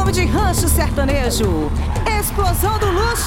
nome de rancho sertanejo, explosão do luxo.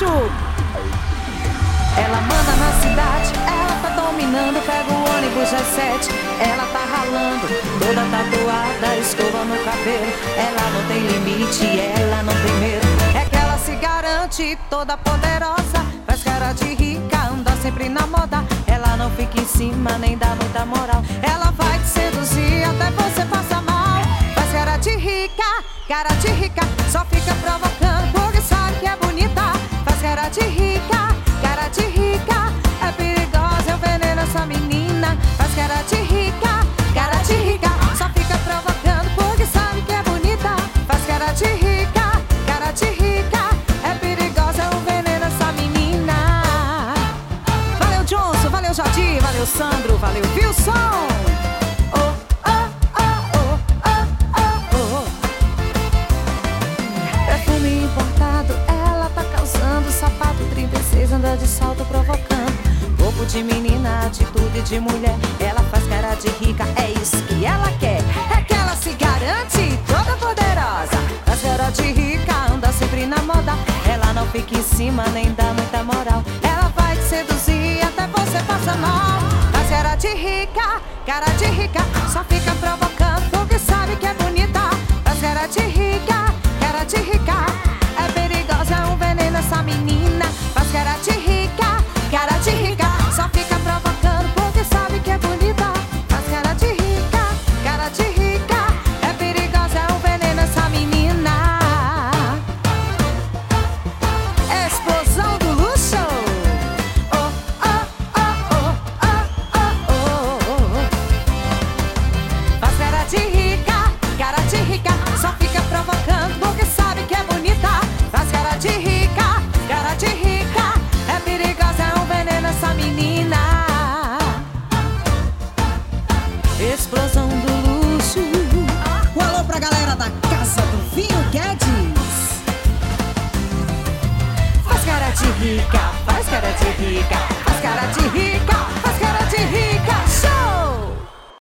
Ela manda na cidade, ela tá dominando. Pega o ônibus às 7, ela tá ralando. Toda tatuada, escova no cabelo. Ela não tem limite, ela não tem medo. É que ela se garante, toda poderosa. Faz cara de rica, anda sempre na moda. Ela não fica em cima, nem dá muita moral. Ela vai te seduzir até você passar mal. Faz cara de rica, só fica provocando porque sabe que é bonita. Faz cara de rica, é perigosa, eu veneno essa menina. Faz cara de rica, só fica provocando porque sabe que é bonita. Faz cara de rica, é perigosa, eu veneno essa menina. Valeu Johnson, valeu Jadir, valeu Sandro, valeu Wilson. Perfume importado, ela tá causando. Sapato 36, anda de salto provocando. Corpo de menina, atitude de mulher. Ela faz cara de rica, é isso que ela quer. É que ela se garante, toda poderosa. Faz cara de rica, anda sempre na moda. Ela não fica em cima, nem dá muita moral. Ela vai te seduzir até você passar mal. Faz cara de rica, só fica provocando porque sabe que é bonita. Faz cara de rica, é perigosa, é um veneno essa menina. Faz cara de rica, só fica provocando porque sabe que é bonita. Faz cara de rica, é perigosa, é um veneno essa menina. Explosão do luxo. Faz cara de rica, só fica provocando porque sabe que é bonita. Faz cara de rica, é perigosa, é um veneno essa menina. Explosão do luxo. Um alô pra galera da Casa do Vinho Guedes. Faz cara de rica, faz cara de rica, faz cara de rica.